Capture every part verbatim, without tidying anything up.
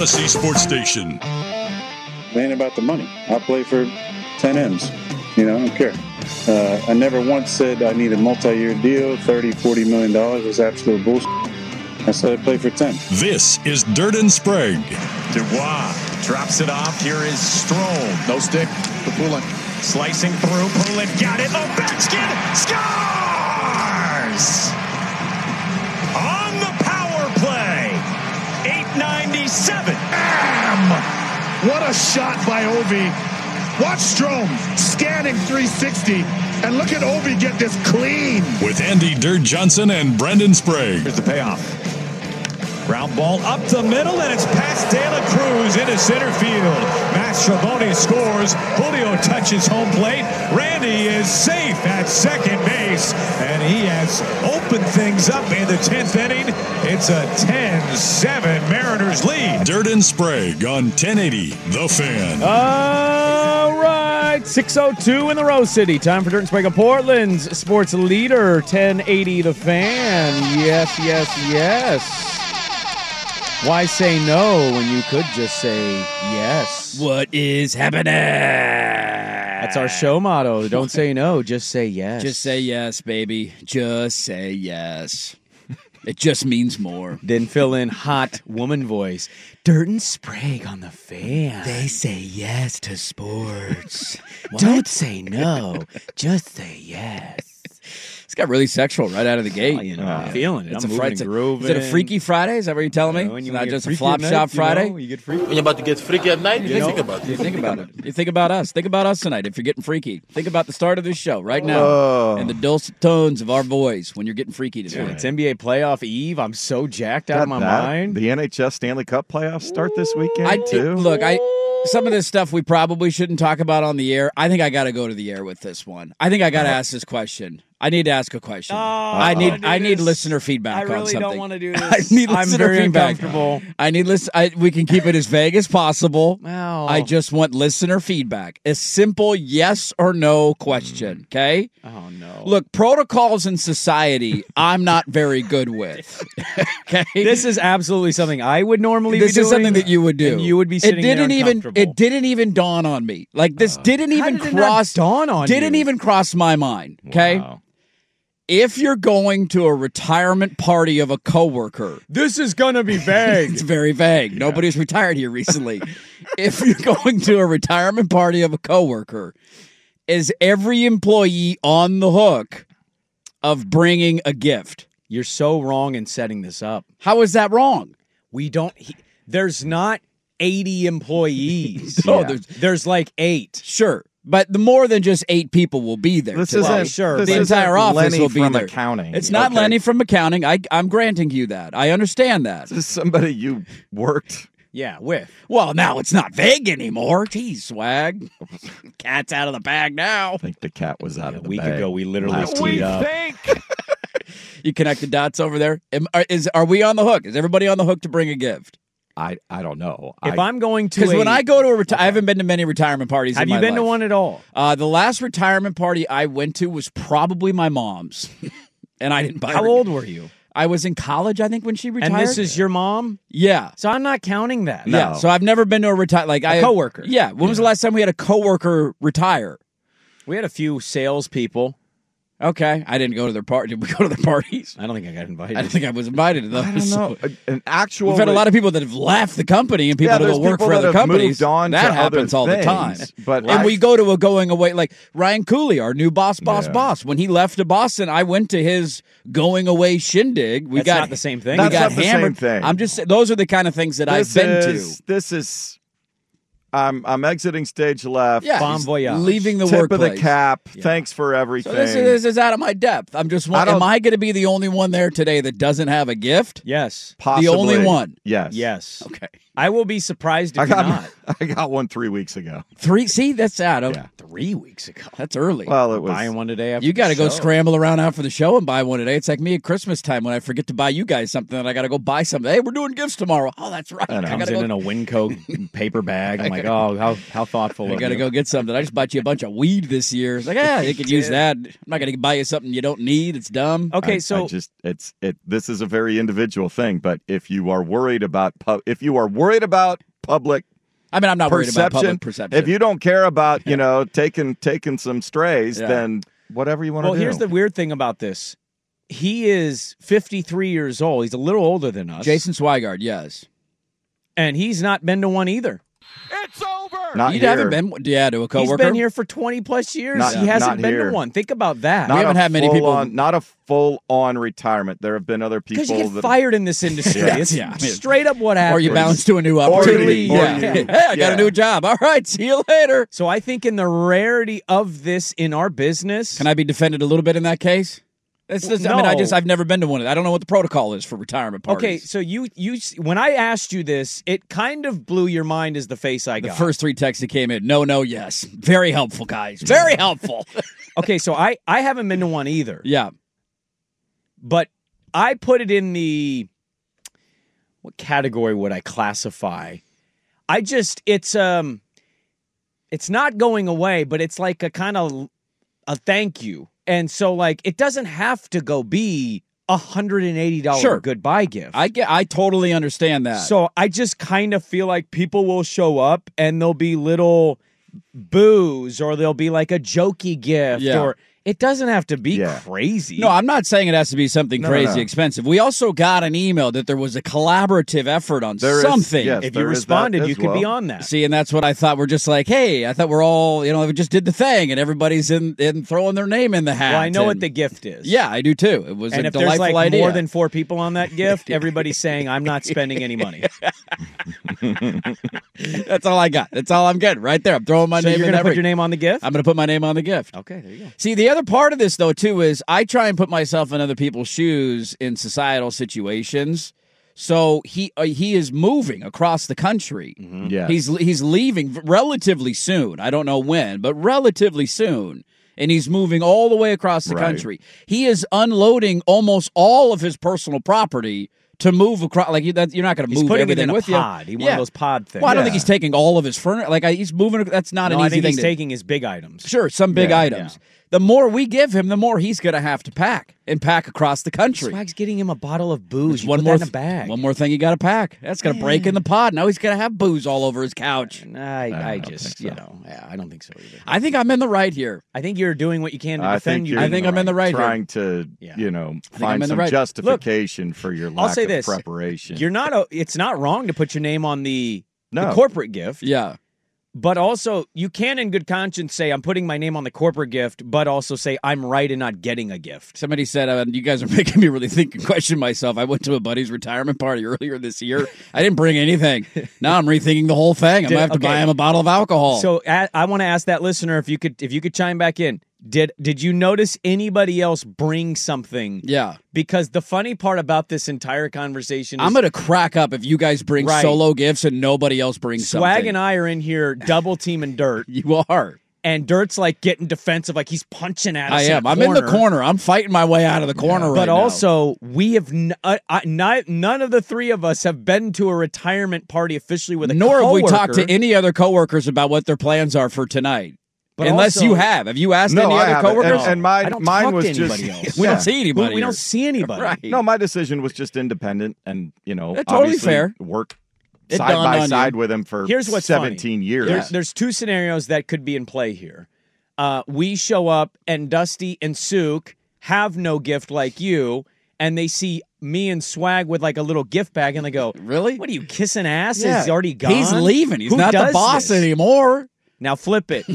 Odyssey Sports Station. It ain't about the money. I'll play for ten M's. You know, I don't care. Uh, I never once said I need a multi-year deal, thirty, forty million dollars. It's absolute bullshit. I said I play for ten. This is Dirt and Sprague. Dubois drops it off. Here is Strome. No stick for Poulin. Slicing through. Poulin got it. Ovechkin scores! On the power play. eight ninety-seven. Bam! What a shot by Ovi. Watch Strome scanning three sixty. And look at Ovi get this clean. With Andy Dirt Johnson and Brendan Sprague. Here's the payoff. Ground ball up the middle, and it's past De La Cruz into center field. Mastrobuoni scores. Julio touches home plate. Randy is safe at second base, and he has opened things up in the tenth inning. It's a ten seven Mariners lead. Dirt and Sprague on ten eighty The Fan. All right, six oh two in the Rose City. Time for Dirt and Sprague of Portland's sports leader, ten eighty The Fan. Yes, yes, yes. Why say no when you could just say yes? What is happening? That's our show motto. Don't say no, just say yes. Just say yes, baby. Just say yes. It just means more. Then fill in hot woman voice. Dirt and Sprague on the Fan. They say yes to sports. Don't say no, just say yes. It's got really sexual right out of the gate. Oh, you know, I'm feeling it. It's I'm a moving Friday. and grooving. Is it a Freaky Friday? Is that what you're telling me? You know, it's you not get just a freaky flop at night, shop you Friday? know, you get freaky. When you're about to get freaky at night, you, You think know, about You it. think about it. You think about us. Think about us tonight if you're getting freaky. Think about the start of this show right now Oh. and the dulcet tones of our voice when you're getting freaky tonight. It's N B A playoff eve. I'm so jacked out of my That- mind. The N H L Stanley Cup playoffs start this weekend, I too. look, I some of this stuff we probably shouldn't talk about on the air. I think I got to go to the air with this one. I think I got to ask this question. I need to ask a question. Oh, I need do I need this. listener feedback I on really something. don't want to do this. I need I'm listener very feedback. uncomfortable. I need listen. I, we can keep it as vague as possible. Wow. I just want listener feedback. A simple yes or no question. Okay. Oh no. Look, protocols in society, I'm not very good with. Okay. This is absolutely something I would normally This be is doing. something that you would do. And you would be sitting it didn't there even uncomfortable. it didn't even dawn on me. Like this didn't How even did it not cross dawn on didn't you? even cross my mind. Okay. Wow. If you're going to a retirement party of a coworker, This is gonna be vague. it's very vague. Nobody's retired here recently. If you're going to a retirement party of a coworker, is every employee on the hook of bringing a gift? You're so wrong in setting this up. How is that wrong? We don't. He, there's not eighty employees. No, Yeah. there's- there's like eight. Sure. But the more than just eight people will be there. This today. isn't sure, This the isn't entire office Lenny will be from there. accounting. It's not Okay. Lenny from accounting. I, I'm granting you that. I understand that. This is somebody you worked. Yeah, with. Well, now it's not vague anymore. Jeez, swag. Cat's out of the bag now. I think the cat was out A of the week bag ago, we literally last teed week. up. You connect the dots over there. Am, are, is are we on the hook? Is everybody on the hook to bring a gift? I, I don't know. If I, I'm going to, Because a- when I go to a reti- I haven't been to many retirement parties. have in you my been to life. one at all? Uh, the last retirement party I went to was probably my mom's, and I didn't buy. How her- old were you? I was in college, I think, when she retired. And this is your mom? yeah. So I'm not counting that. No. Yeah, so I've never been to a retire like I coworker. Yeah, when was the last time we had a coworker retire? We had a few salespeople. Okay, I didn't go to their party. Did we go to their parties? I don't think I got invited. I don't think I was invited to those. I don't know. A- An actual. We've had a lot of people that have left the company and people Yeah, that there's will work people for that other have companies. moved on that to happens other all the time. things, but and I- we go to a going away like Ryan Cooley, our new boss, boss, Yeah. boss. When he left to Boston, I went to his going away shindig. We That's got not the same thing. We That's got not the same hammered. thing. I'm just saying, those are the kind of things that This I've been is, to. This is. I'm I'm exiting stage left. Yeah, Bon he's voyage. leaving the Tip workplace. of the cap. Thanks for everything. So this is, this is out of my depth. I'm just. I One, don't- am I going to be the only one there today that doesn't have a gift? Yes. Possibly. the only one. Yes. Yes. Okay. I will be surprised if I got you're not. I got one three weeks ago. Three. See, that's out. of Yeah. Three weeks ago. That's early. Well, it was. Buying one today after You got to the go show. scramble around after the show and buy one today. It's like me at Christmas time when I forget to buy you guys something and I got to go buy something. Hey, we're doing gifts tomorrow. Oh, that's right. I know. I Comes got to in go. in a Winco paper bag. I'm like, oh, how how thoughtful. I of got to you. go get something. I just bought you a bunch of weed this year. It's like, yeah, you could use that. I'm not going to buy you something you don't need. It's dumb. Okay, I- so I just it's it. This is a very individual thing, but if you are worried about pu- if you are worried about public I mean, I'm not worried perception, about public perception. if you don't care about, you know, taking taking some strays, Yeah. then whatever you want to Well, do. here's the weird thing about this. He is fifty-three years old. He's a little older than us. Jason Swigard, yes. And he's not been to one either. Not You here. haven't been, yeah, to a He's coworker. been here for twenty plus years. Not- he hasn't not been here. to one. Think about that. Not haven't a had many full people- On, not a full-on retirement. There have been other people Because you get that fired in this industry. Yeah. It's Yeah, I mean, straight up what happens. or you bounce to a new Or opportunity. you- or yeah. you- Hey, I got yeah. a new job. All right, see you later. So I think in the rarity of this in our business, Can I be defended a little bit in that case? It's just, I mean, I No. just I've never been to one. I don't know what the protocol is for retirement parties. okay, so you you when I asked you this, it kind of blew your mind as the face I The got. first three texts that came in, no, no, yes. Very helpful, guys. Very helpful. Okay, so I I haven't been to one either. yeah. But I put it in the what category would I classify? I just it's um it's not going away, but it's like a kind of a thank you. And so like it doesn't have to go be a hundred and eighty dollar Sure. goodbye gift. I get I totally understand that. So I just kind of feel like people will show up and there'll be little boos or there'll be like a jokey gift Yeah. or it doesn't have to be Yeah. crazy. No, I'm not saying it has to be something No, no, crazy no. expensive. We also got an email that there was a collaborative effort on There is- something. yes. if you there is that responded, as you could be well. on that. See, and that's what I thought. We're just like, hey, I thought we're all, you know, we just did the thing, and everybody's in, in throwing their name in the hat. Well, I know and- what the gift is. Yeah, I do too. It was And a if there's delightful like idea. more than four people on that gift, everybody's saying, I'm not spending any money. That's all I got. That's all I'm getting right there. I'm throwing my So name you're in going to put every- your name on the gift? I'm going to put my name on the gift. Okay, there you go. See, the other part of this, though, too, is I try and put myself in other people's shoes in societal situations. So he uh, he is moving across the country. Yes. He's he's leaving relatively soon. I don't know when, but relatively soon. And he's moving all the way across the Right. country. He is unloading almost all of his personal property to move across. Like you, that, you're not going to He's move putting it everything in a with pod. you. He one Yeah. of those pod things. Well, I don't Yeah. think he's taking all of his furniture. Like I, he's moving. That's not no, an I easy think thing he's to taking his big items. Sure, some big Yeah, items. yeah. The more we give him, the more he's going to have to pack and pack across the country. Swag's getting him a bottle of booze. It's You one put more that in a th- bag. One more thing you got to pack. That's going to break in the pod. Now he's going to have booze all over his couch. I, I, don't just, think you so. know, yeah, I don't think so either. I think I'm in the right here. I think you're doing what you can to I defend think you. you're I think I'm in the right here. trying to, Yeah. you know, I'm find in the some right- justification for your lack I'll say of this. preparation. You're not. A, it's not wrong to put your name on the, No. the corporate gift. Yeah. But also, you can, in good conscience, say, I'm putting my name on the corporate gift, but also say, I'm right in not getting a gift. Somebody said, uh, you guys are making me really think and question myself. I went to a buddy's retirement party earlier this year. I didn't bring anything. Now I'm rethinking the whole thing. I'm going to have to okay. buy him a bottle of alcohol. So a I want to ask that listener if you could if you could chime back in. Did did you notice anybody else bring something? yeah. Because the funny part about this entire conversation is I'm going to crack up if you guys bring Right. solo gifts and nobody else brings Swag something. and I are in here double teaming Dirt, You are. and Dirt's like getting defensive, like he's punching at us. I am. a I'm in the corner. I'm fighting my way out of the corner right But now. also, we have n- uh, I, ni- none of the three of us have been to a retirement party officially with a Nor have we coworker. talked to any other coworkers about what their plans are for tonight. But Unless also- you have. Have you asked No, any I other haven't. coworkers? And, and I mine, don't mine talk was to just anybody else. we Yeah. don't see anybody. We, we don't here. see anybody. Right. No, my decision was just independent, and you know, That's totally obviously fair. Work It side dawned by on side you. with him for Here's what's funny. seventeen years. There's, there's two scenarios that could be in play here. Uh, we show up and Dusty and Sook have no gift like you, and they see me and Swag with like a little gift bag, and they go, Really? "What are you kissing ass? Yeah. Is he already gone? He's leaving. He's Who not the does boss this?" anymore. Now flip it.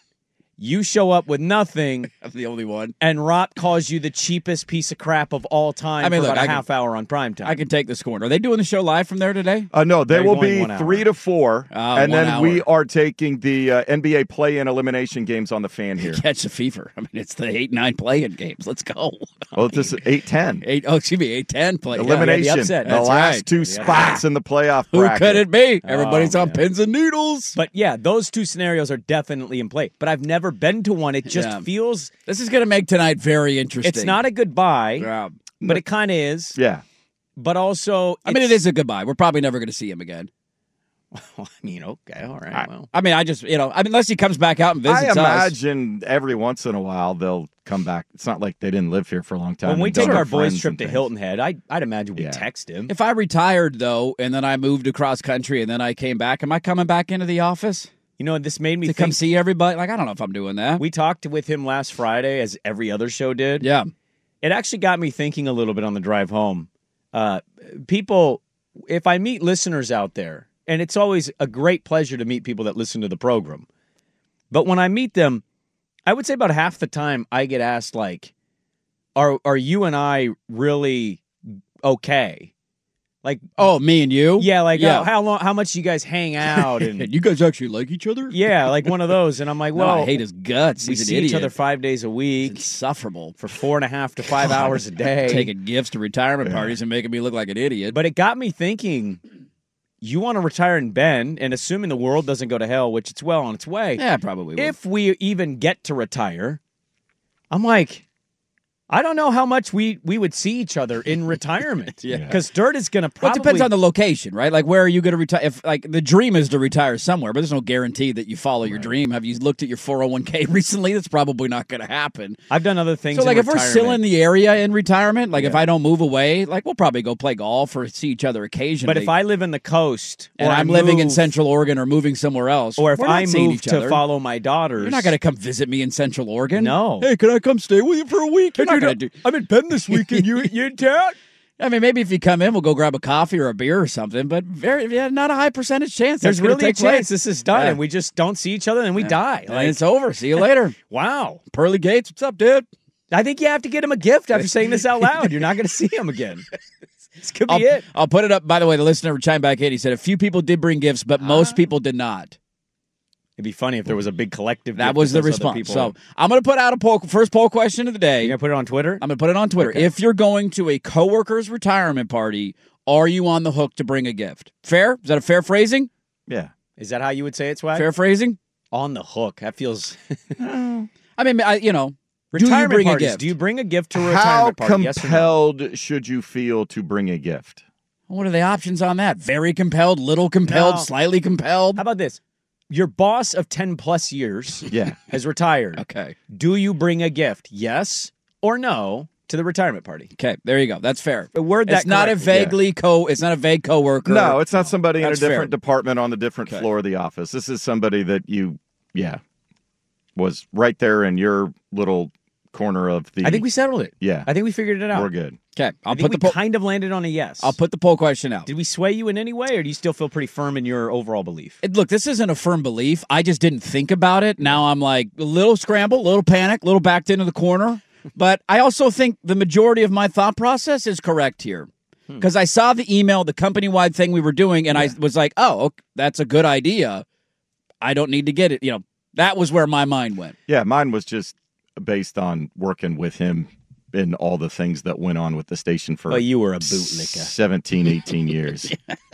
You show up with nothing, I'm the only one. and Rock calls you the cheapest piece of crap of all time I mean, for look, about a I can- half hour on primetime. I can take this corner. Are they doing the show live from there today? Uh, no, they They're will going be one hour. three to four, Oh, and one then we hour. are taking the uh, N B A play-in elimination games on the fan here. Catch the fever. I mean, it's the eight nine play-in games. Let's go. Well, it's this eight ten Eight. Oh, excuse me. Eight ten play. elimination. upset. The That's last right. two spots in the playoff Who bracket. could it be? Everybody's Oh, on man. pins and needles. But yeah, those two scenarios are definitely in play. But I've never been to one. It just Yeah. feels This is going to make tonight very interesting. it's not a goodbye, Yeah. but it kind of is. Yeah, But also, I mean, it it's- is a goodbye. We're probably never going to see him again. Well, I mean, okay, all right. Well, I mean, I just, you know, I mean, unless he comes back out and visits I us. imagine every once in a while they'll come back. It's not like they didn't live here for a long time. when we and take don't our have boys friends trip and to things. Hilton Head, I, I'd imagine we Yeah. text him. If I retired, though, and then I moved across country and then I came back, am I coming back into the office You know, this made me to think. come see everybody? Like, I don't know if I'm doing that. We talked with him last Friday, as every other show did. yeah. It actually got me thinking a little bit on the drive home. Uh, people, if I meet listeners out there, and it's always a great pleasure to meet people that listen to the program, but when I meet them, I would say about half the time I get asked, like, are are you and I really okay? Like, Oh, me and you? yeah, like Yeah. uh, how long, how much you guys hang out, and you guys actually like each other? yeah, like one of those. And I'm like, No, well, I hate his guts. we He's see an each idiot. other five days a It's week insufferable. for four and a half to five hours a day. Taking gifts to retirement parties and making me look like an idiot. But it got me thinking, you want to retire in Bend, and assuming the world doesn't go to hell, which it's well on its way, yeah, probably will. if we even get to retire, I'm like, I don't know how much we, we would see each other in retirement. Yeah. Because Dirt is going to Well, probably... it depends on the location, right? Like, where are you going to retire? If like the dream is to retire somewhere, but there's no guarantee that you follow your dream. Have you looked at your four oh one k recently? That's probably not going to happen. I've done other things So, in like, if we're still in retirement. the area in retirement, like if I don't move away, like we'll probably go play golf or see each other occasionally. But if I live in the coast, and or I'm I living in move- Central Oregon or moving somewhere else, or if we're not I seeing move each to other. follow my daughters... You're not going to come visit me in Central Oregon. No. Hey, can I come stay with you for a week? You're not going to do. I'm in Penn this weekend. You, you in town? I mean, maybe if you come in, we'll go grab a coffee or a beer or something. But very, yeah, not a high percentage chance. There's that's gonna really a take chance place. this is done, Yeah. and we just don't see each other, and we die. And Like, it's over. See you later. wow. Pearly Gates, what's up, dude? I think you have to get him a gift after saying this out loud. You're not going to see him again. This could be I'll, it. I'll put it up. By the way, the listener chimed back in. He said a few people did bring gifts, but most people did not. It'd be funny if there was a big collective. That gift was the that those other response. people- So I'm going to put out a poll. First poll question of the day. you gonna put it on Twitter? I'm going to put it on Twitter. Okay. If you're going to a coworker's retirement party, are you on the hook to bring a gift? Fair? Is that a fair phrasing? Yeah. Is that how you would say it, Swag? Fair phrasing? On the hook. That feels. I mean, I, you know, do you retirement bring a parties. gift? Do you bring a gift to a How retirement party? Yes or no? compelled should you feel to bring a gift? What are the options on that? Very compelled, little compelled, No. slightly compelled. How about this? Your boss of ten plus years Yeah. has retired. Okay. Do you bring a gift? Yes or no to the retirement party? Okay, there you go. That's fair. Word that It's not a correctly. vaguely co. It's not a vague coworker. No, it's not somebody in a That's fair. different department on the different Okay. floor of the office. This is somebody that you, yeah, was right there in your little corner of the. I think we settled it. Yeah. I think we figured it out. We're good. Okay, I I'll think put we the poll. kind of landed on a yes. I'll put the poll question out. Did we sway you in any way, or do you still feel pretty firm in your overall belief? It- Look, this isn't a firm belief. I just didn't think about it. Now I'm like a little scramble, a little panic, a little backed into the corner. But I also think the majority of my thought process is correct here. Because I saw the email, the company-wide thing we were doing, and I was like, oh, okay, that's a good idea. I don't need to get it. You know, that was where my mind went. Yeah, mine was just based on working with him in all the things that went on with the station for Well, you were a bootlicker. seventeen, eighteen years.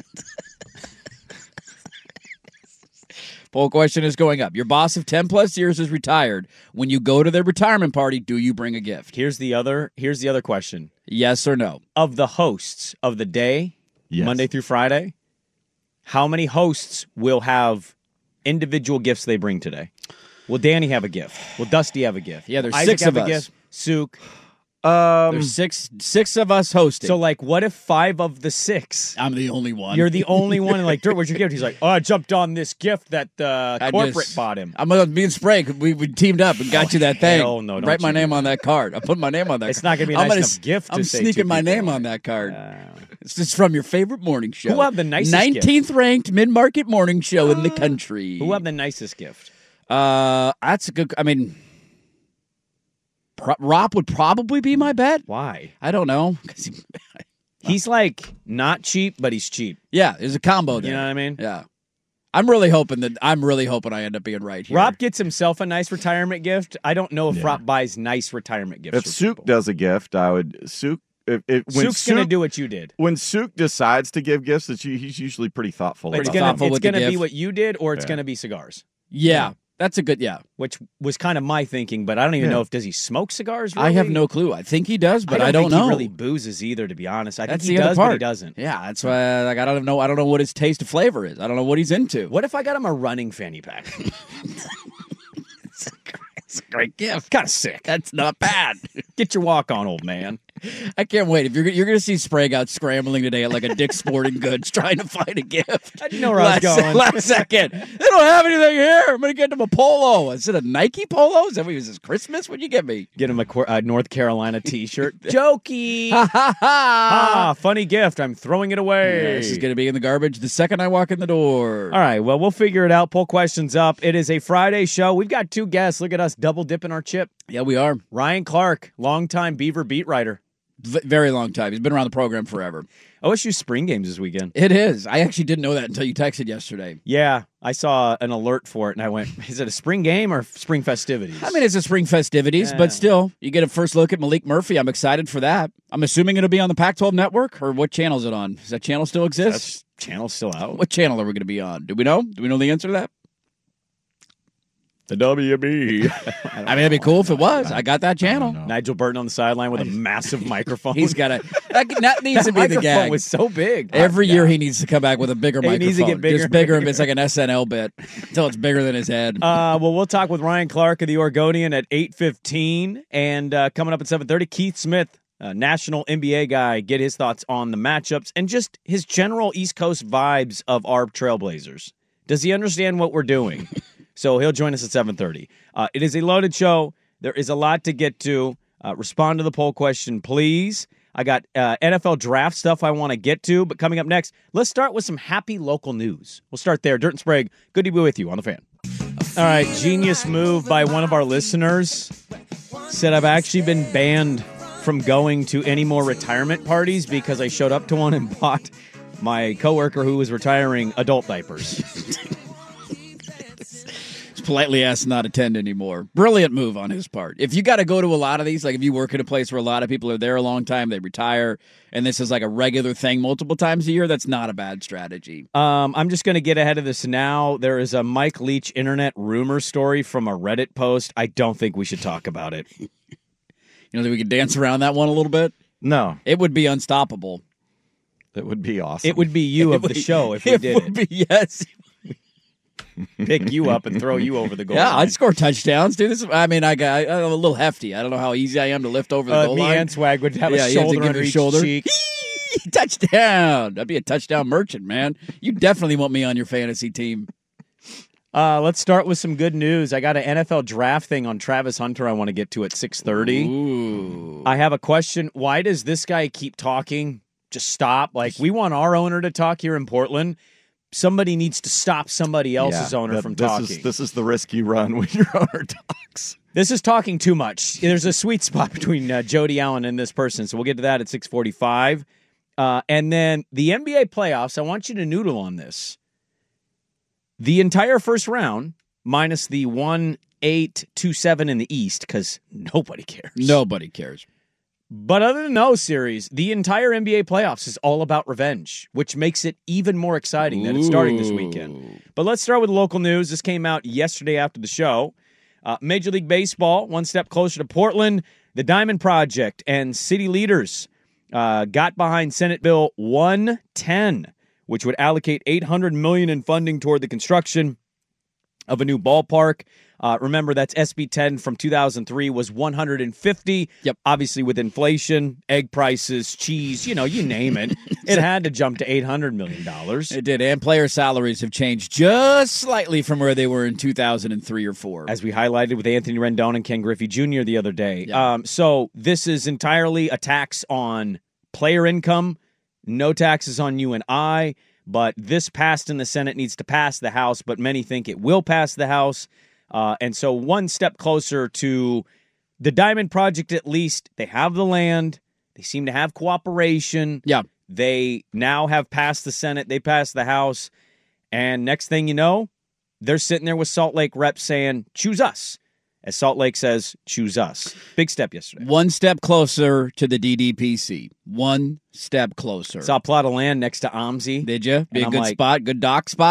Poll question is going up. Your boss of ten plus years is retired. When you go to their retirement party, do you bring a gift? Here's the other. Here's the other question. Yes or no? Of the hosts of the day, Yes. Monday through Friday, how many hosts will have individual gifts they bring today? Will Danny have a gift? Will Dusty have a gift? Yeah, there's Isaac six have of a us. gift? Sook. Um, There's six six of us hosting. So, like, what if five of the six? I'm the only one. You're the only one. And like, Dirt, what's your gift? He's like, oh, I jumped on this gift that uh, I corporate just- bought him. I'm gonna be in Sprague. We, we teamed up and got Oh, you that thing. hell no, don't Write my you name do on that card. I put my name on that. It's card. not gonna be a I'm nice gonna enough s- gift to I'm say sneaking two my people name on on it. that card. It's just from your favorite morning show. Who have the nicest gift? nineteenth ranked mid market morning show in the country. Who have the nicest gift? Uh, that's a good. I mean, Pro- Rob would probably be my bet. Why? I don't know. 'Cause he- He's like not cheap, but he's cheap. yeah, there's a combo there. You know what I mean? Yeah. I'm really hoping that I'm really hoping I end up being right here. Rob gets himself a nice retirement gift. I don't know if Yeah. Rob buys nice retirement gifts. if for Sook people. does a gift, I would Sook. If, if when Sook's gonna Sook, do what you did. when Sook decides to give gifts, it's, he's usually pretty thoughtful. But it's about gonna thoughtful it's with the gonna be gift. what you did, or it's Yeah. gonna be cigars. Yeah. That's a good, yeah. which was kind of my thinking, but I don't even Yeah. know if does he smoke cigars. Really? I have no clue. I think he does, but I I don't, don't, think know. He really boozes either, to be honest. I That's think he the other does, part. but he doesn't. Yeah, that's why. Like, I don't know. I don't know what his taste of flavor is. I don't know what he's into. What if I got him a running fanny pack? It's a great gift. Kind of sick. That's not bad. Get your walk on, old man. I can't wait. If you're you're going to see Sprague out scrambling today at like a Dick's Sporting Goods trying to find a gift. I didn't know where I was last, going. Last second, they don't have anything here. I'm going to get him a polo. Is it a Nike polo? Is that what was this Christmas? What'd you get me? Get him a Cor- uh, North Carolina T-shirt. Jokey. Ha ha ha! ah, funny gift. I'm throwing it away. This is going to be in the garbage the second I walk in the door. All right, well, we'll figure it out. Poll questions up. It is a Friday show. We've got two guests. Look at us double dipping our chip. Yeah, we are. Ryan Clark, longtime Beaver beat writer. V- very long time. He's been around the program forever. O S U spring games this weekend. It is. I actually didn't know that until you texted yesterday. Yeah, I saw an alert for it, and I went, is it a spring game or spring festivities? I mean, it's a spring festivities, Yeah. but still, you get a first look at Malik Murphy. I'm excited for that. I'm assuming it'll be on the Pac twelve network, or what channel is it on? Does that channel still exist? That channel's still out. What channel are we going to be on? Do we know? Do we know the answer to that? The W B. I mean, it'd be cool if it was. I got that channel. Nigel Burton on the sideline with a massive microphone. He's got a that, that needs to be the microphone gag. was so big. Every Yeah. year he needs to come back with a bigger He microphone. needs to get bigger Just and bigger. bigger. It's like an S N L bit until it's bigger than his head. Uh, well, we'll talk with Ryan Clark of the Oregonian at eight fifteen. And uh, coming up at seven thirty, Keith Smith, a national N B A guy, get his thoughts on the matchups and just his general East Coast vibes of our Trailblazers. Does he understand what we're doing? So he'll join us at seven thirty. Uh, it is a loaded show. There is a lot to get to. Uh, respond to the poll question, please. I got uh, N F L draft stuff I want to get to, but coming up next, let's start with some happy local news. We'll start there. Dirt and Sprague, good to be with you on The Fan. All right, genius move by one of our listeners. Said I've actually been banned from going to any more retirement parties because I showed up to one and bought my coworker who was retiring adult diapers. Politely asked not attend anymore. Brilliant move on his part. If you got to go to a lot of these, like if you work at a place where a lot of people are there a long time, they retire, and this is like a regular thing multiple times a year, that's not a bad strategy. Um, I'm just going to get ahead of this now. There is a Mike Leach internet rumor story from a Reddit post. I don't think we should talk about it. You know that we could dance around that one a little bit? No, It would be unstoppable. that would be awesome. It would be you of the show if we it did would it. Be, yes. Pick you up and throw you over the goal Yeah, line. I'd score touchdowns, dude. This, I mean, I got I'm a little hefty. I don't know how easy I am to lift over the Uh, goal me line. and Swag would have Yeah, a you have to shoulder give under your each shoulder. cheek. Touchdown. That'd be a touchdown merchant, man. You definitely want me on your fantasy team. Uh, let's start with some good news. I got an N F L draft thing on Travis Hunter I want to get to at six thirty. Ooh. I have a question. Why does this guy keep talking? Just stop. Like, we want our owner to talk here in Portland. Somebody needs to stop somebody else's Yeah, owner that- from this talking. Is, this is the risk you run when your owner talks. This is talking too much. There's a sweet spot between uh, Jody Allen and this person, so we'll get to that at six forty-five. Uh, and then the N B A playoffs, I want you to noodle on this. The entire first round, minus the one eight two seven in the East, because nobody cares. Nobody cares. But other than those series, the entire N B A playoffs is all about revenge, which makes it even more exciting that it's starting this weekend. But let's start with local news. This came out yesterday after the show. Uh, Major League Baseball, one step closer to Portland. The Diamond Project and city leaders uh, got behind Senate Bill one ten, which would allocate eight hundred million dollars in funding toward the construction of a new ballpark. Uh, remember, that's S B ten from two thousand three was one hundred fifty. Yep. Obviously, with inflation, egg prices, cheese, you know, you name it, it had to jump to eight hundred million dollars. It did, and player salaries have changed just slightly from where they were in two thousand three or four. As we highlighted with Anthony Rendon and Ken Griffey Junior the other day. Yeah. Um, so this is entirely a tax on player income, no taxes on you and I, but this passed in the Senate, needs to pass the House, but many think it will pass the House. Uh, and so one step closer to the Diamond Project, at least. They have the land. They seem to have cooperation. Yeah. They now have passed the Senate. They passed the House. And next thing you know, they're sitting there with Salt Lake reps saying, choose us. As Salt Lake says, choose us. Big step yesterday. One step closer to the D D P C. One step closer. Saw a plot of land next to O M S I. Did you? Be And a I'm good like, spot, good dock spot. Who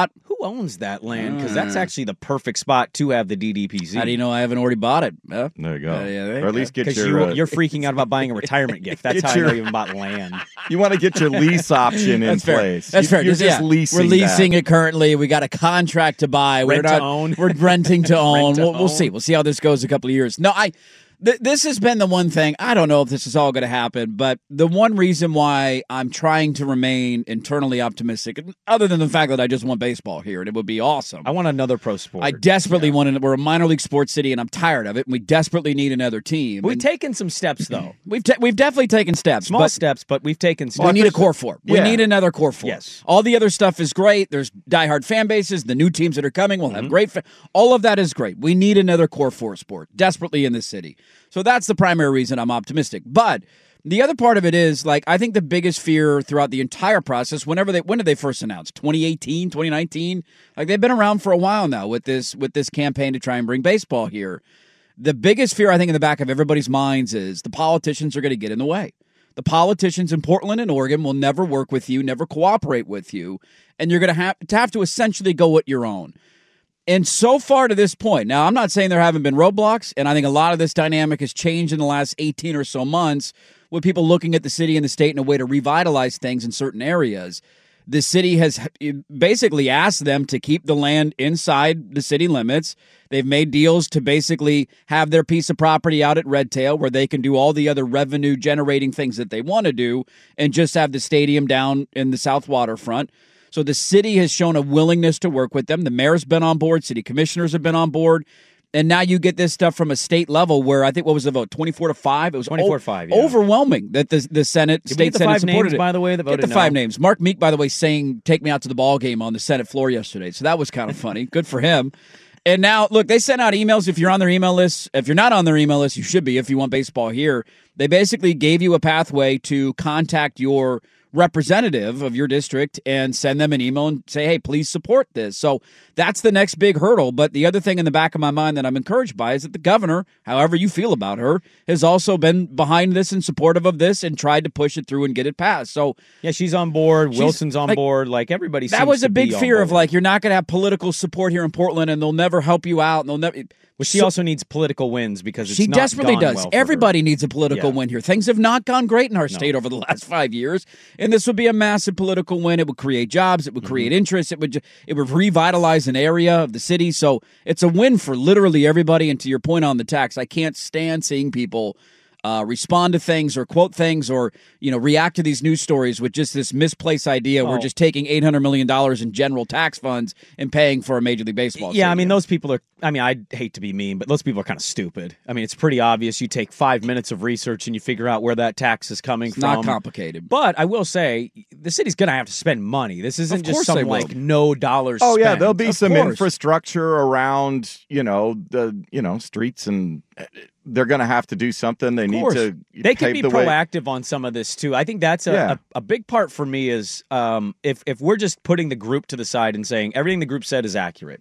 owns that land? Because that's actually the perfect spot to have the D D P C. How do you know I haven't already bought it? Uh, There you go. Uh, yeah, there you or at go. least get Because your. you, uh, you're freaking out about buying a retirement gift. That's Get how your- I know you even bought land. you want to get your lease option in That's fair. place. That's You- fair. You're Just- just yeah. leasing. We're leasing that. it currently. We got a contract to buy. We're Rent to not. own. We're renting to own. Rent to we'll, we'll own. see. We'll see how this goes a couple of years. No, I. Th- this has been the one thing. I don't know if this is all going to happen, but the one reason why I'm trying to remain internally optimistic, other than the fact that I just want baseball here, and it would be awesome. I want another pro sport. I desperately want to. We're a minor league sports city, and I'm tired of it. And we desperately need another team. We've And taken some steps, though. we've ta- we've definitely taken steps. Small but steps, but we've taken steps. we need a core four. We Yeah. need another core four. Yes. All the other stuff is great. There's diehard fan bases. The new teams that are coming will Mm-hmm. have great. Fa- all of that is great. We need another core four sport desperately in this city. So that's the primary reason I'm optimistic. But the other part of it is, like, I think the biggest fear throughout the entire process, whenever they, when did they first announce? twenty eighteen, twenty nineteen? Like, they've been around for a while now with this with this campaign to try and bring baseball here. The biggest fear, I think, in the back of everybody's minds is the politicians are going to get in the way. The politicians in Portland and Oregon will never work with you, never cooperate with you, and you're going to have to have to essentially go at your own. And so far to this point, now I'm not saying there haven't been roadblocks, and I think a lot of this dynamic has changed in the last eighteen or so months with people looking at the city and the state in a way to revitalize things in certain areas. The city has basically asked them to keep the land inside the city limits. They've made deals to basically have their piece of property out at Redtail where they can do all the other revenue generating things that they want to do and just have the stadium down in the South Waterfront. So the city has shown a willingness to work with them. The mayor's been on board. City commissioners have been on board. And now you get this stuff from a state level where I think, what was the vote, twenty-four to five? It was twenty-four to five, yeah. overwhelming that the, the Senate, Did we state get the Senate five supported names, it. by the way, that Get voted the five no? names. Mark Meek, by the way, saying, take me out to the ball game on the Senate floor yesterday. So that was kind of funny. Good for him. And now, look, they sent out emails. If you're on their email list, if you're not on their email list, you should be if you want baseball here. They basically gave you a pathway to contact your representative of your district and send them an email and say, hey, please support this. So that's the next big hurdle. But the other thing in the back of my mind that I'm encouraged by is that the governor, however you feel about her, has also been behind this and supportive of this and tried to push it through and get it passed. So Yeah, she's on board. She's- Wilson's on like, board. Like, everybody that seems was to a big be on fear of, board. like, you're not going to have political support here in Portland and they'll never help you out. And they'll never. Well, she So- also needs political wins because it's She not desperately gone does. well for her. Everybody needs a political Yeah. win here. Things have not gone great in our state over the last five years, and this would be a massive political win. It would create jobs. It would create Mm-hmm. interest. It would ju- it would revitalize an area of the city. So it's a win for literally everybody. And to your point on the tax, I can't stand seeing people Uh, respond to things or quote things or, you know, react to these news stories with just this misplaced idea. We're Oh. just taking eight hundred million dollars in general tax funds and paying for a Major League Baseball Yeah, I mean, stadium. those people are, I mean, I hate to be mean, but those people are kind of stupid. I mean, it's pretty obvious. You take five minutes of research and you figure out where that tax is coming It's from. not complicated. But I will say, the city's going to have to spend money. This isn't Of just course some, they will. like, no dollars Oh yeah, spent. there'll be Of some course. infrastructure around, you know, the you know streets, and they're going to have to do something. They Of need course. to. They can pave be the way. proactive on some of this too. I think that's a, Yeah. a, a big part for me is um, if if we're just putting the group to the side and saying everything the group said is accurate.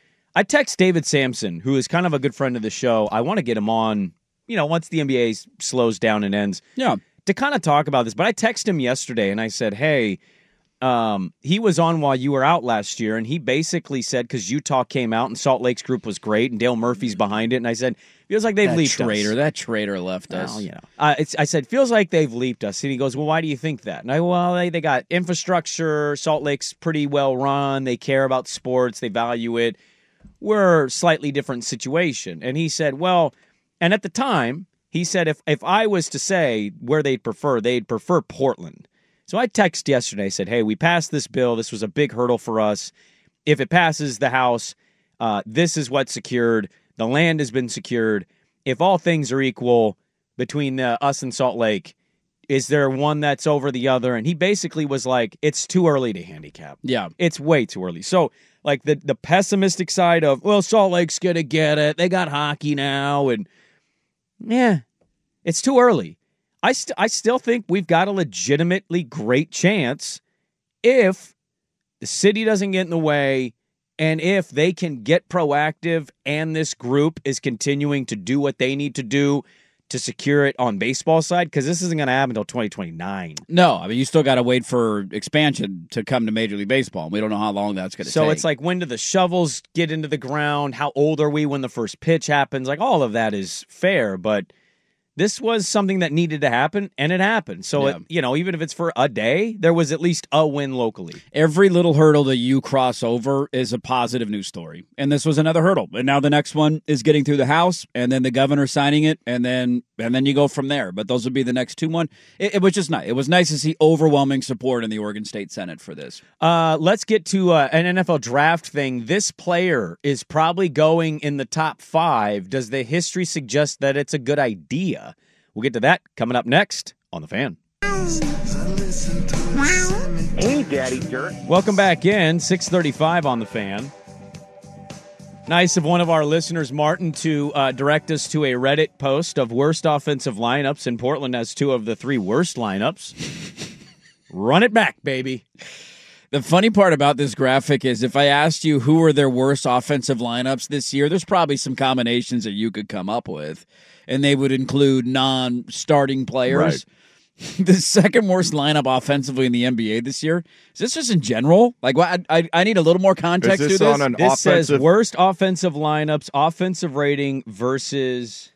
I text David Sampson, who is kind of a good friend of the show. I want to get him on, you know, once the N B A s- slows down and ends, Yeah. to kind of talk about this. But I texted him yesterday and I said, hey, um, he was on while you were out last year, and he basically said, because Utah came out and Salt Lake's group was great and Dale Murphy's behind it, and I said, feels like they've That leaped traitor. us. That traitor left us. Well, you know, uh, it's, I said, feels like they've leaped us. And he goes, well, why do you think that? And I, well, they, they got infrastructure. Salt Lake's pretty well run. They care about sports. They value it. We're a slightly different situation. And he said, well, and at the time, he said, if, if I was to say where they'd prefer, they'd prefer Portland. So I texted yesterday, said, hey, we passed this bill. This was a big hurdle for us. If it passes the House, uh, this is what's secured. The land has been secured. If all things are equal between uh, us and Salt Lake, is there one that's over the other? And he basically was like, it's too early to handicap. Yeah. It's way too early. So, like, the, the pessimistic side of, well, Salt Lake's going to get it. They got hockey now. And, yeah, it's too early. I, st- I still think we've got a legitimately great chance if the city doesn't get in the way and if they can get proactive and this group is continuing to do what they need to do to secure it on baseball side? Because this isn't going to happen until twenty twenty-nine. No, I mean, you still got to wait for expansion to come to Major League Baseball. We don't know how long that's going to So take. it's like, when do the shovels get into the ground? How old are we when the first pitch happens? Like, all of that is fair, but this was something that needed to happen, and it happened. So, Yeah. it, you know, even if it's for a day, there was at least a win locally. Every little hurdle that you cross over is a positive news story. And this was another hurdle. And now the next one is getting through the House, and then the governor signing it, and then and then you go from there. But those would be the next two one. It, it was just nice. It was nice to see overwhelming support in the Oregon State Senate for this. Uh, let's get to uh, an N F L draft thing. This player is probably going in the top five. Does the history suggest that it's a good idea? We'll get to that coming up next on The Fan. Hey, Daddy Dirt. Welcome back in, six thirty-five on The Fan. Nice of one of our listeners, Martin, to uh, direct us to a Reddit post of worst offensive lineups, and Portland has two of the three worst lineups. Run it back, baby. The funny part about this graphic is if I asked you who were their worst offensive lineups this year, there's probably some combinations that you could come up with, and they would include non-starting players. Right. The second worst lineup offensively in the N B A this year. Is this just in general? Like, I, I, I need a little more context Is this to this. on an This says offensive? worst offensive lineups, offensive rating versus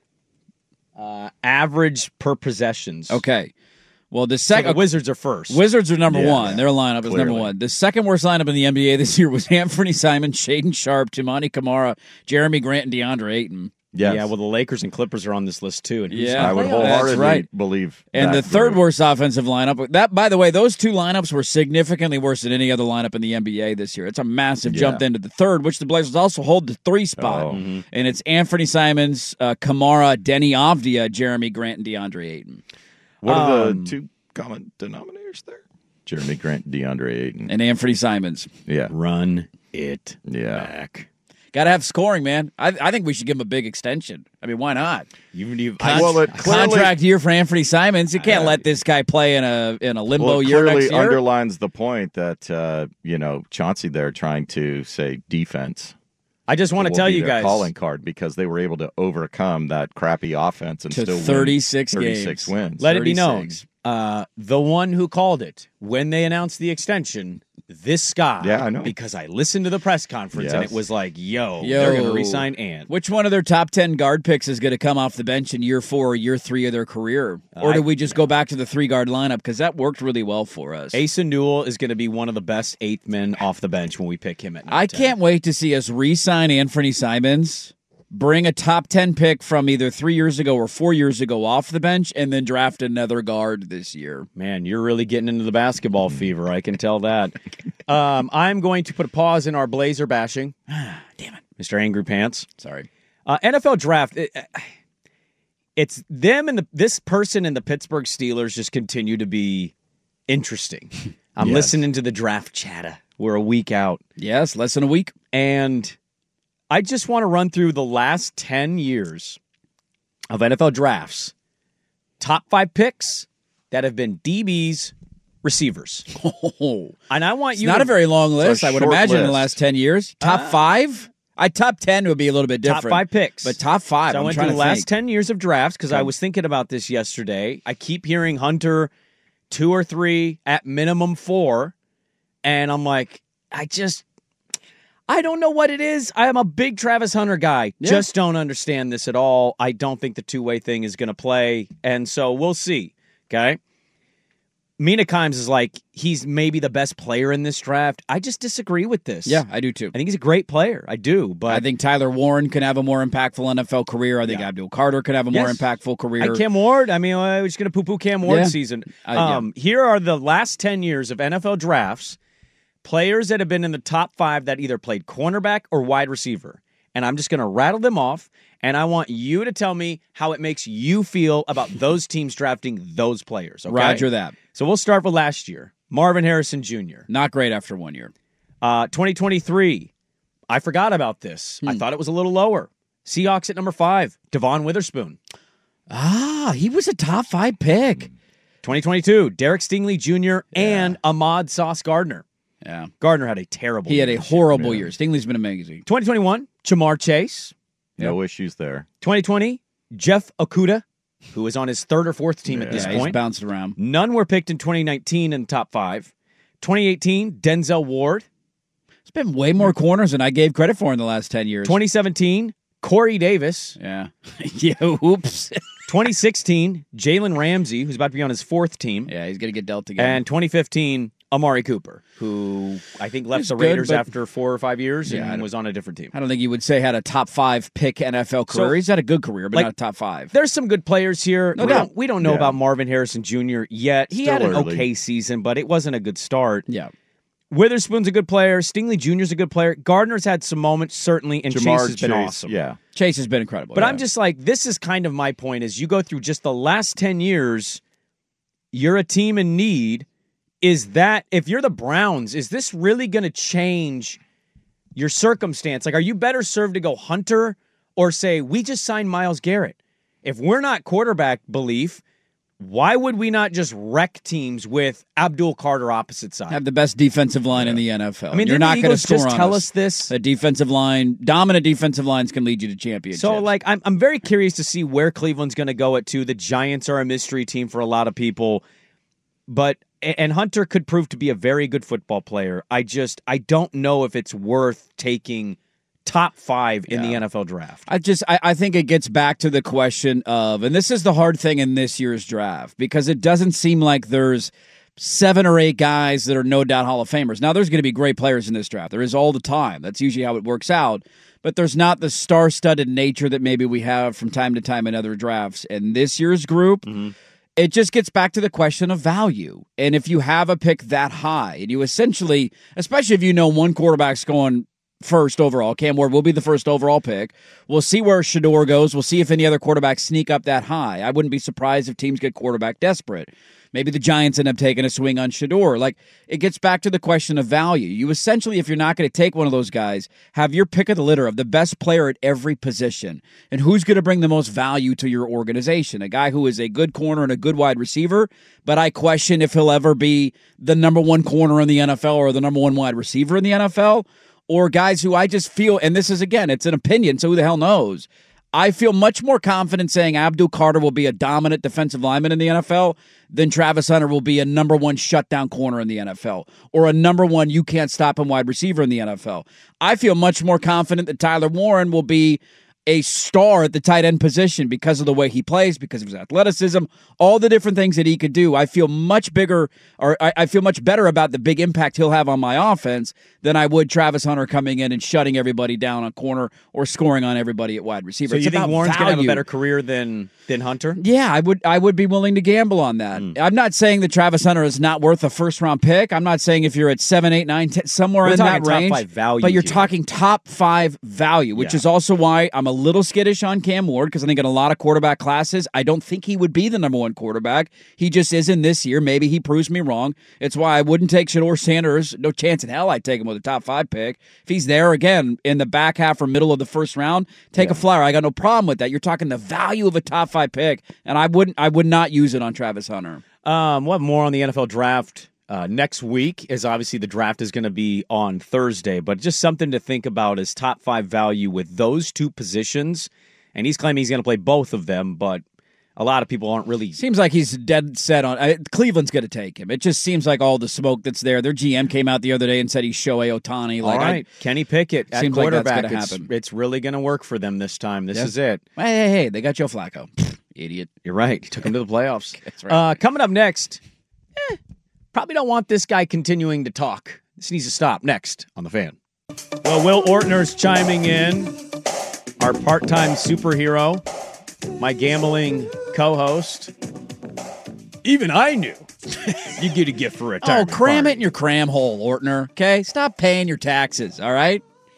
uh, average per possessions. Okay. Well, the So second the Wizards are first. Wizards are number Yeah, one. Their lineup is number clearly. one. The second worst lineup in the N B A this year was Anthony Simon, Shaden Sharp, Timani Kamara, Jeremy Grant, and DeAndre Ayton. Yes. Yeah, well, the Lakers and Clippers are on this list too. And who's Yeah. not I would playing? That's wholeheartedly right. believe. And that the third group. worst offensive lineup, that, by the way, those two lineups were significantly worse than any other lineup in the N B A this year. It's a massive Yeah. jump into the third, which the Blazers also hold the three spot. Oh. Mm-hmm. And it's Anthony Simons, uh, Kamara, Denny Avdia, Jeremy Grant, and DeAndre Ayton. What are Um, the two common denominators there? Jeremy Grant, DeAndre Ayton. And Anthony Simons. yeah. Run it Yeah. back. Got to have scoring, man. I, I think we should give him a big extension. I mean, why not? You, you, Con- Well, it clearly- contract year for Anthony Simons. You can't let this guy play in a in a limbo Well, it year clearly next year. underlines the point that, uh, you know, Chauncey there trying to say defense. I just want to will tell be you their guys. calling card because they were able to overcome that crappy offense and To still thirty-six win thirty-six games. wins. Let it be known. thirty-six. Uh, the one who called it when they announced the extension, this guy. Yeah, I know. Because I listened to the press conference and Yes. it was like, yo, Yo. they're going to re-sign Ant. Which one of their top ten guard picks is going to come off the bench in year four or year three of their career? Or I- do we just go back to the three guard lineup? Because that worked really well for us. Asa Newell is going to be one of the best eighth men off the bench when we pick him at number I ten. can't wait to see us re sign Anthony Simons, bring a top ten pick from either three years ago or four years ago off the bench, and then draft another guard this year. Man, you're really getting into the basketball fever. I can tell that. Um, I'm going to put a pause in our Blazer bashing. Damn it. Mister Angry Pants. Sorry. Uh, N F L draft. It, it's them and the this person and the Pittsburgh Steelers just continue to be interesting. I'm Yes. listening to the draft chatter. We're a week out, Yes, less than a week. and I just want to run through the last ten years of N F L drafts. Top five picks that have been D Bs, receivers, Oh, and I want it's you. not to, a very long list, a I would short imagine, in the list. last ten years. Top Uh, five? I top ten would be a little bit top different. five picks, But top five, So I I'm went trying through to the last think. ten years of drafts because I was thinking about this yesterday. I keep hearing Hunter two or three, at minimum four, and I'm like, I just, I don't know what it is. I am a big Travis Hunter guy. Yeah. Just don't understand this at all. I don't think the two-way thing is going to play, and so we'll see, okay? Mina Kimes is like, he's maybe the best player in this draft. I just disagree with this. Yeah, I do too. I think he's a great player. I do, but I think Tyler Warren can have a more impactful N F L career. I think Yeah. Abdul Carter can have a more Yes. impactful career. I, Cam Ward, I mean, uh, we're just going to poo-poo Cam Ward Yeah. season. Uh, yeah. Um, Here are the last ten years of N F L drafts, players that have been in the top five that either played cornerback or wide receiver. And I'm just going to rattle them off, and I want you to tell me how it makes you feel about those teams drafting those players. Okay? Roger that. So we'll start with last year. Marvin Harrison Junior Not great after one year. Uh, twenty twenty-three, I forgot about this. Hmm. I thought it was a little lower. Seahawks at number five, Devon Witherspoon. Ah, he was a top five pick. twenty twenty-two, Derek Stingley Junior and Ahmad Sauce Gardner. Yeah. Gardner had a terrible He had a year this year. horrible year. Stingley's been amazing. twenty twenty-one, Jamar Chase. No issues there. twenty twenty, Jeff Okuda. who is on his third or fourth team at this Yeah, point. he's bounced around. None were picked in twenty nineteen in the top five. twenty eighteen, Denzel Ward. It's been way more corners than I gave credit for in the last ten years. twenty seventeen, Corey Davis. Yeah. yeah, oops. twenty sixteen, Jalen Ramsey, who's about to be on his fourth team. Yeah, he's going to get dealt again. And twenty fifteen, Amari Cooper, who I think left He's the good, Raiders but- after four or five years Yeah, I and don't- was on a different team. I don't think you would say had a top five pick N F L career. So, he's had a good career, but like, not a top five. There's some good players here. No we, doubt. don't, we don't know Yeah. about Marvin Harrison Junior yet. He Still had an early. okay season, but it wasn't a good start. Yeah. Witherspoon's a good player. Stingley Junior's a good player. Gardner's had some moments, certainly, and Jamar Chase has been Chase, awesome. Yeah. Chase has been incredible. But yeah. I'm just like, this is kind of my point, is you go through just the last ten years, you're a team in need. Is that, if you're the Browns, is this really going to change your circumstance? Like, are you better served to go Hunter or say, we just signed Myles Garrett? If we're not quarterback belief, why would we not just wreck teams with Abdul Carter opposite side? have the best defensive line in the N F L. I mean, you're didn't not the going to Eagles score just on tell us. us this? A defensive line, dominant defensive lines can lead you to championships. So, like, I'm I'm very curious to see where Cleveland's going to go at two. The Giants are a mystery team for a lot of people, but and Hunter could prove to be a very good football player. I just I don't know if it's worth taking top five in the N F L draft. I just I, I think it gets back to the question of, and this is the hard thing in this year's draft, because it doesn't seem like there's seven or eight guys that are no doubt Hall of Famers. Now, there's going to be great players in this draft. There is all the time. That's usually how it works out. But there's not the star-studded nature that maybe we have from time to time in other drafts. And this year's group, Mm-hmm. it just gets back to the question of value. And if you have a pick that high, and you essentially, especially if you know one quarterback's going first overall, Cam Ward will be the first overall pick. We'll see where Shador goes. We'll see if any other quarterbacks sneak up that high. I wouldn't be surprised if teams get quarterback desperate. Maybe the Giants end up taking a swing on Shador. Like, it gets back to the question of value. You essentially, if you're not going to take one of those guys, have your pick of the litter of the best player at every position. And who's going to bring the most value to your organization? A guy who is a good corner and a good wide receiver, but I question if he'll ever be the number one corner in the N F L or the number one wide receiver in the N F L. Or guys who I just feel, and this is, again, it's an opinion, so who the hell knows? I feel much more confident saying Abdul Carter will be a dominant defensive lineman in the N F L than Travis Hunter will be a number one shutdown corner in the N F L or a number one you can't stop him wide receiver in the N F L. I feel much more confident that Tyler Warren will be a star at the tight end position because of the way he plays, because of his athleticism, all the different things that he could do. I feel much bigger, or I, I feel much better about the big impact he'll have on my offense than I would Travis Hunter coming in and shutting everybody down on corner or scoring on everybody at wide receiver. So It's you think about Warren's going to have a value. better career than than Hunter? Yeah, I would I would be willing to gamble on that. Hmm. I'm not saying that Travis Hunter is not worth a first round pick. I'm not saying if you're at seven, eight, nine, ten, somewhere We're in talking that top range. five value but you're here. talking top five value, which Yeah. is also why I'm a little skittish on Cam Ward, because I think in a lot of quarterback classes, I don't think he would be the number one quarterback. He just isn't this year. Maybe he proves me wrong. It's why I wouldn't take Shador Sanders. No chance in hell I'd take him with a top five pick. If he's there again in the back half or middle of the first round, take a flyer. I got no problem with that. You're talking the value of a top five pick, and I wouldn't. I would not use it on Travis Hunter. Um, we'll have more on the N F L draft uh, next week, as obviously the draft is going to be on Thursday. But just something to think about is top five value with those two positions. And he's claiming he's going to play both of them, but a lot of people aren't really. Seems like he's dead set on. I, Cleveland's going to take him. It just seems like all the smoke that's there. Their G M came out the other day and said he's Shohei Ohtani. Like, All right, I, Kenny Pickett at Seems like that's quarterback. gonna it's, happen. it's really going to work for them this time. This Yeah. is it. hey, hey, hey, they got Joe Flacco. Idiot. You're right. He took him to the playoffs. That's right. Uh, coming up next, eh, probably don't want this guy continuing to talk. This needs to stop. Next on The Fan. Well, Will Ortner's chiming in, our part-time superhero, my gambling co-host. Even I knew you get a gift for Oh, retirement. cram party. it in your cram hole, Ortner. Okay? Stop paying your taxes, all right?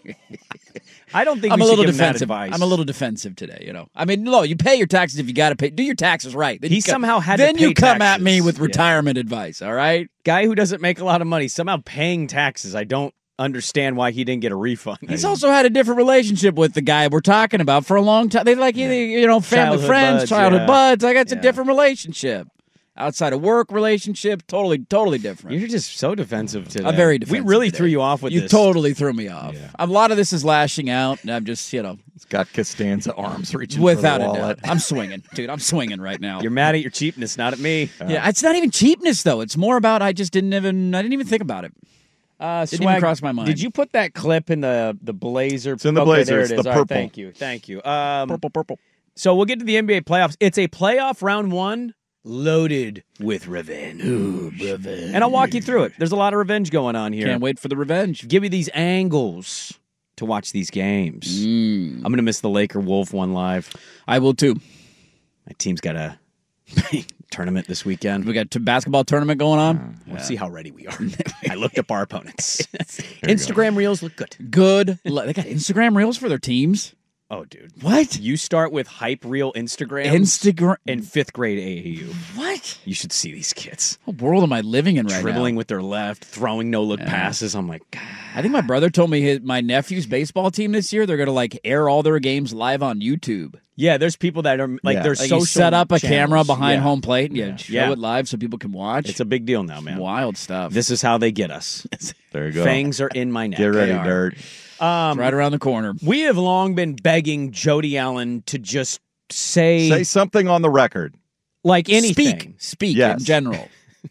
I don't think I'm we a should little give him that defensive. advice. I'm a little defensive today, you know. I mean, no, you pay your taxes if you got to pay. Do your taxes right. Then He you co- somehow had to Then you pay come at taxes. me with Yeah. retirement advice, all right? Guy who doesn't make a lot of money somehow paying taxes. I don't understand why he didn't get a refund. He's also had a different relationship with the guy we're talking about for a long time. They like, you you know, family Childhood friends, buds, childhood yeah. buds. Like, it's Yeah. a different relationship. Outside of work relationship, totally, totally different. You're just so defensive today. I'm very defensive We really today. threw you off with you this. totally threw me off. Yeah. A lot of this is lashing out, and I'm just, you know, It's got Costanza arms reaching without for a the wallet. doubt. I'm swinging, dude. I'm swinging right now. You're mad at your cheapness, not at me. yeah, it's not even cheapness though. It's more about I just didn't even I didn't even think about it. Uh, Didn't Swag, even cross my mind. Did you put that clip in the the Blazer? It's in the okay, Blazer. There It's it is. the All right, purple. thank you. Thank you. Um, Purple, purple. So we'll get to the N B A playoffs. It's a playoff round one loaded with revenge. Ooh, revenge. And I'll walk you through it. There's a lot of revenge going on here. Can't wait for the revenge. Give you these angles to watch these games. Mm. I'm going to miss the Laker Wolf one live. I will too. My team's got a tournament this weekend. We got a basketball tournament going on. We'll see how ready we are. I looked up our opponents. Instagram reels look good. Good. They got Instagram reels for their teams. Oh, dude. What? You start with hype reel Instagram Instagram in fifth grade A A U. What? You should see these kids. What world am I living in right Dribbling now? with their left, throwing no-look passes. I'm like, God. I think my brother told me his, my nephew's baseball team this year, they're going to like air all their games live on YouTube. Yeah, there's people that are like, Yeah. there's Like social you set up a camera channels. behind Yeah. home plate and you show Yeah. it live so people can watch. It's a big deal now, man. wild stuff. This is how they get us. There you go. Fangs are in my neck. Get ready, They are. Dirt. Um, right around the corner. we have long been begging Jody Allen to just say, Say something on the record. like anything. Speak. Speak Yes. in general.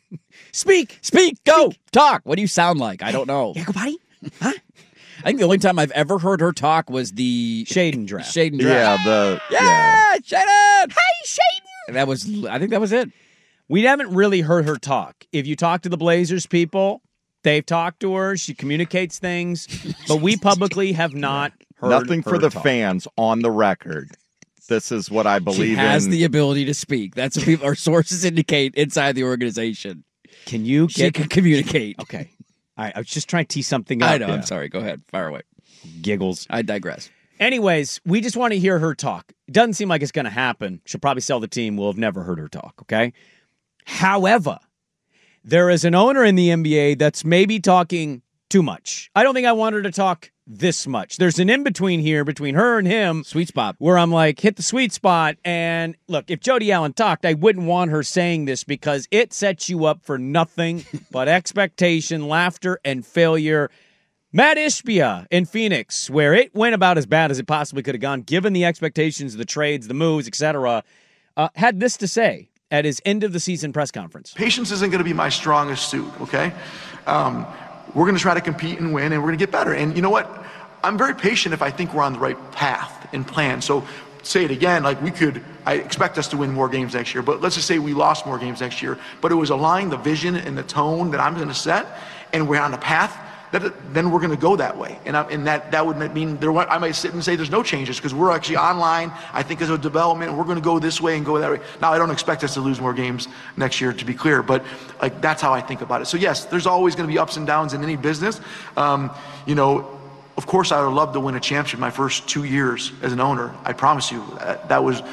Speak. Speak. Go. Talk. What do you sound like? I don't know. Yeah, go potty. I think the only time I've ever heard her talk was the Shaden draft. Shaden draft. Yeah, the Yeah, Shaden. Hey, Shaden. That was. I think that was it. We haven't really heard her talk. If you talk to the Blazers people, they've talked to her. She communicates things, but we publicly have not heard nothing for her the talk. fans on the record. This is what I believe She has in. the ability to speak. That's what people, our sources indicate inside the organization. Can you She get can communicate. Okay. All right. I was just trying to tee something up. I know. Yeah. I'm sorry. Go ahead. Fire away. Giggles. I digress. Anyways, we just want to hear her talk. It doesn't seem like it's going to happen. She'll probably sell the team. We'll have never heard her talk, okay? However, there is an owner in the N B A that's maybe talking too much. I don't think I want her to talk this much. There's an in-between here between her and him Sweet spot. where I'm like, hit the sweet spot. And look, if Jody Allen talked, I wouldn't want her saying this because it sets you up for nothing but expectation, laughter, and failure. Matt Ishbia in Phoenix, where it went about as bad as it possibly could have gone, given the expectations, the trades, the moves, et cetera, uh, had this to say at his end-of-the-season press conference. Patience isn't going to be my strongest suit, okay? Um, we're going to try to compete and win, and we're going to get better. And you know what? I'm very patient if I think we're on the right path and plan. So say it again, like we could, I expect us to win more games next year, but let's just say we lost more games next year, but it was aligning the vision and the tone that I'm going to set, and we're on a path. That, then we're going to go that way, and, I, and that that would mean there. I might sit and say there's no changes because we're actually online. I think as a development, and we're going to go this way and go that way. Now I don't expect us to lose more games next year, to be clear, but like that's how I think about it. So yes, there's always going to be ups and downs in any business. Um, you know, of course, I would love to win a championship my first two years as an owner. I promise you that, that was,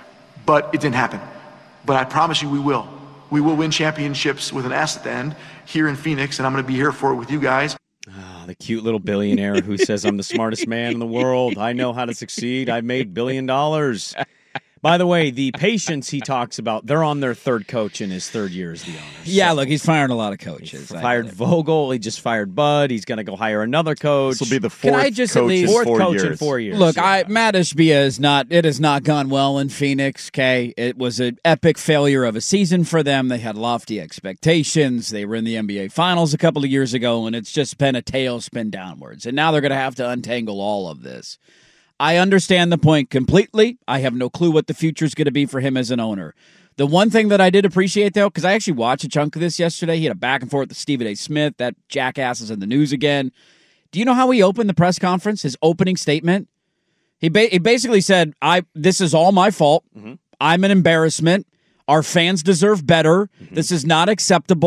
but it didn't happen. But I promise you, we will. We will win championships with an S at the end here in Phoenix, and I'm going to be here for it with you guys. Oh, the cute little billionaire who says, I'm the smartest man in the world. I know how to succeed. I've made billion dollars. By the way, the patience he talks about, they're on their third coach in his third year as the owner. Yeah, So, look, he's firing a lot of coaches. he I fired get it. Vogel. He just fired Bud. He's going to go hire another coach. This will be the Can fourth I just at coach least- in fourth four coach years. in four years. Look, Yeah. I Matt Ishbia is not. It has not gone well in Phoenix. Okay, it was an epic failure of a season for them. They had lofty expectations. They were in the N B A Finals a couple of years ago, and it's just been a tailspin downwards. And now they're going to have to untangle all of this. I understand the point completely. I have no clue what the future is going to be for him as an owner. The one thing that I did appreciate, though, because I actually watched a chunk of this yesterday, he had a back and forth with Stephen A. Smith. That jackass is in the news again. Do you know how he opened the press conference, his opening statement? He, ba- he basically said, "I this is all my fault. Mm-hmm. I'm an embarrassment. Our fans deserve better. Mm-hmm. This is not acceptable."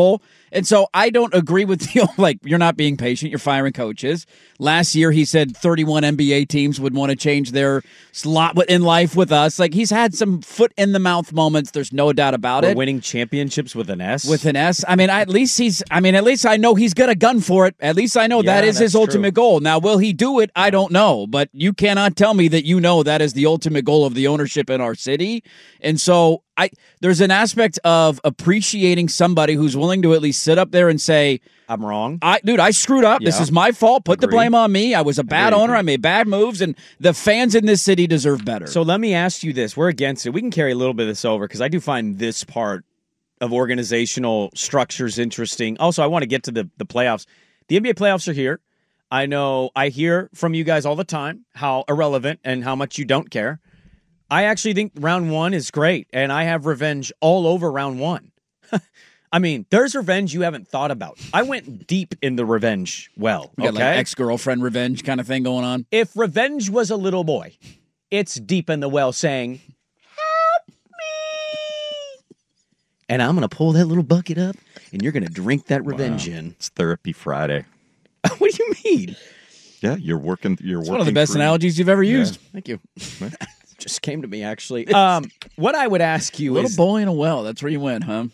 And so I don't agree with you. Like, you're not being patient. You're firing coaches. Last year, he said thirty-one N B A teams would want to change their slot in life with us. Like, he's had some foot in the mouth moments. There's no doubt about We're it. winning championships with an S. With an S. I mean, at least he's, I mean, at least I know he's got a gun for it. At least I know Yeah, that is his that's ultimate true. goal. Now, will he do it? I don't know. But you cannot tell me that you know that is the ultimate goal of the ownership in our city. And so I, there's an aspect of appreciating somebody who's willing to at least sit up there and say, I'm wrong. I, dude, I screwed up. This Yeah. is my fault. Put the Agreed. blame on me. I was a bad Agreed. owner. I made bad moves, and the fans in this city deserve better. So let me ask you this. We're against it. We can carry a little bit of this over because I do find this part of organizational structures interesting. Also, I want to get to the, the playoffs. The N B A playoffs are here. I know I hear from you guys all the time how irrelevant and how much you don't care. I actually think round one is great, and I have revenge all over round one. I mean, there's revenge you haven't thought about. I went deep in the revenge well, we got okay? like ex-girlfriend revenge kind of thing going on. If revenge was a little boy, it's deep in the well saying, help me. And I'm going to pull that little bucket up, and you're going to drink that revenge in. It's Therapy Friday. What do you mean? Yeah, you're working. You're It's working one of the best through- analogies you've ever used. Thank you. Just came to me, actually. Um, what I would ask you Little is... boy in a well. That's where you went, huh?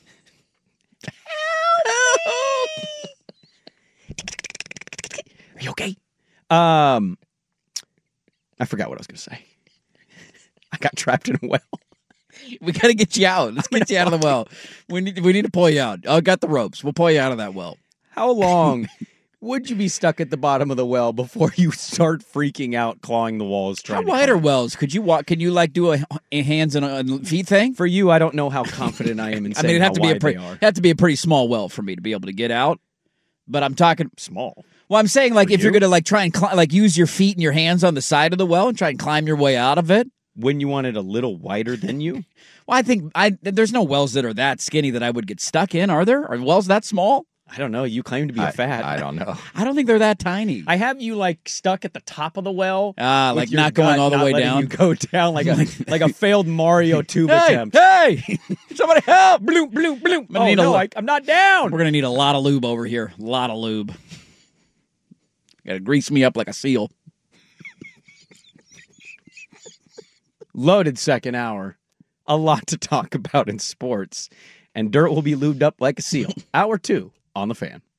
Are you okay? Um, I forgot what I was going to say. I got trapped in a well. We got to get you out. Let's get you out of the well. We need we need to pull you out. I got the ropes. We'll pull you out of that well. How long would you be stuck at the bottom of the well before you start freaking out, clawing the walls, How trying to wide are climb? wells? Could you walk? Can you like do a, a hands and a feet thing? For you, I don't know how confident I am in I saying mean, it'd have how to be a wide pretty they are. have to be a pretty small well for me to be able to get out. But I'm talking Small. Well, I'm saying like For if you're you? gonna like try and cli- like use your feet and your hands on the side of the well and try and climb your way out of it. When you want it a little wider than you? Well, I think I there's no wells that are that skinny that I would get stuck in. Are there? Are wells that small? I don't know. You claim to be a I, fat. I don't know. I don't think they're that tiny. I have you like stuck at the top of the well. Ah, with like your not going gut all the not way letting down? You go down like a like a failed Mario tube Hey, attempt. hey! Somebody help! Bloom, bloom, bloom. gonna Oh, need a no, lo- I, I'm not down. We're gonna need a lot of lube over here. A lot of lube. Got to grease me up like a seal. Loaded second hour. A lot to talk about in sports. And Dirt will be lubed up like a seal. Hour two on the Fan.